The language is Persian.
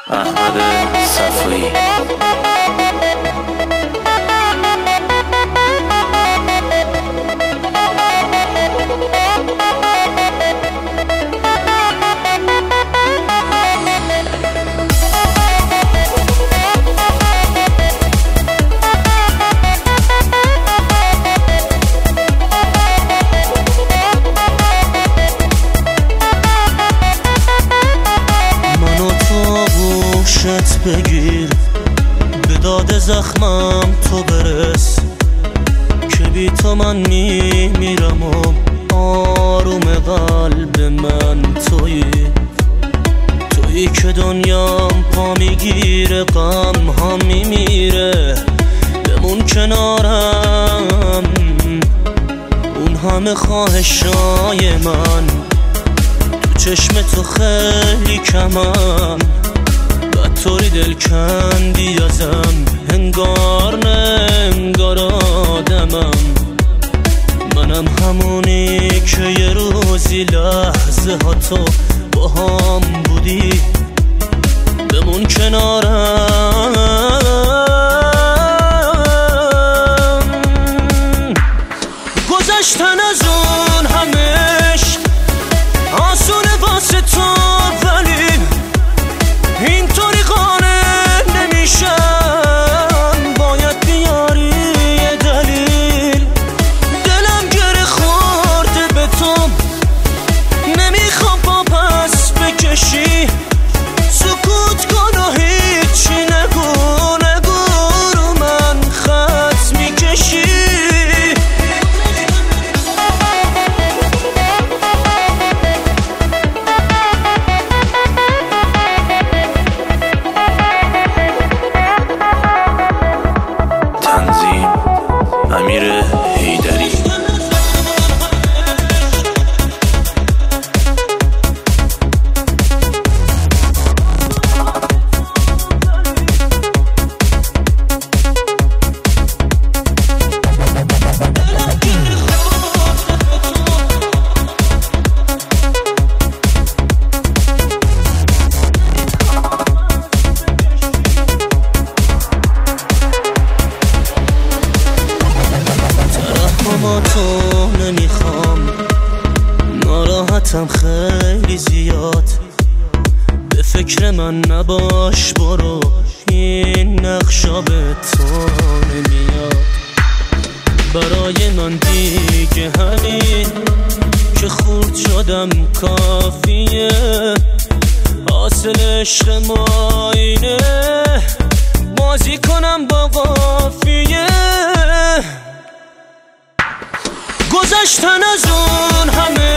احمد صفایی. بگیر به داد زخمم تو برس که بی تو من میمیرم و آروم قلب من تویی که دنیام پا میگیره غم ها میمیره بمون کنارم اون همه خواهشای من تو چشم تو خیلی کمم طوری دل کندی ازم انگار نه انگار آدمم منم همونی که یه روزی لحظه ها تو با هم بودی بمون کنارم گذشتن از اون همش آسونه واسه تو ولی اینطوری قانع نمیشم باید بیاری یه دلیل دلم گره خورده به تو نمیخوام با پس بکشی سکوت کن و هیچی نگو رو من خط میکشی امیر حیدری. ما تو نمیخوام ناراحتم خیلی زیاد به فکر من نباش برو این نقشا به تو نمیاد برای من دیگه همین که خورد شدم کافیه حاصل عشق ما اینه بازی کنم با قافیه گذشتن از اون همه